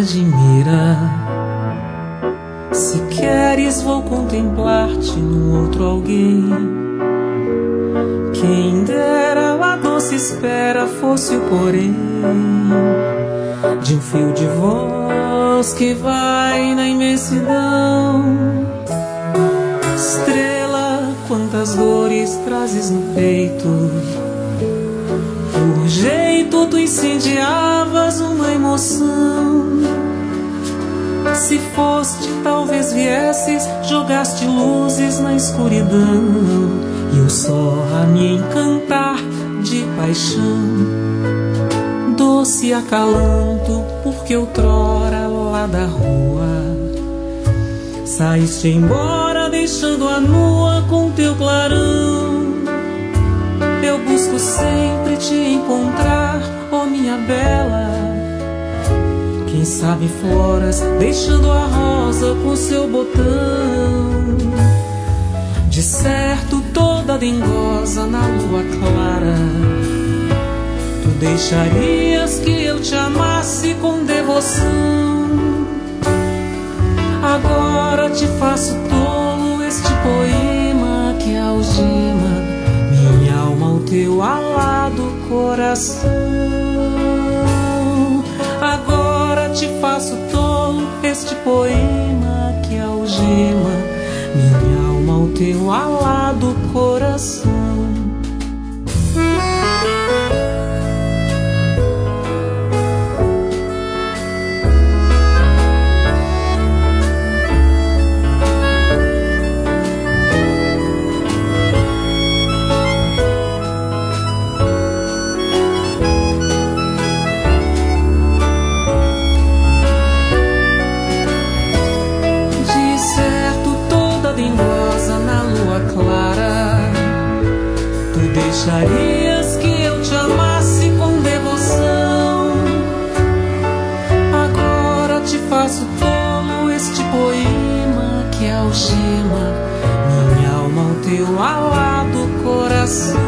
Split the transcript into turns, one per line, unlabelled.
admira. Se queres, vou contemplar-te num outro alguém. Quem dera a doce espera fosse o porém de um fio de voz que vai na imensidão. Estrela, quantas dores trazes no peito. Por jeito tu incendiavas uma emoção. Se foste, talvez viesses, jogaste luzes na escuridão, e eu só a me encantar de paixão. Doce acalanto, porque outrora lá da rua saíste embora, deixando-a nua com teu clarão. Eu busco sempre te encontrar, ó minha bela. Quem sabe floras, deixando a rosa com seu botão. De certo toda dengosa na lua clara, tu deixarias que eu te amasse com devoção. Agora te faço tolo este poema que algema minha alma ao teu alado coração. Agora te faço tolo este poema que algema minha alma ao teu alado coração. Deixarias que eu te amasse com devoção. Agora te faço tolo este poema que algema minha alma ao teu alado coração.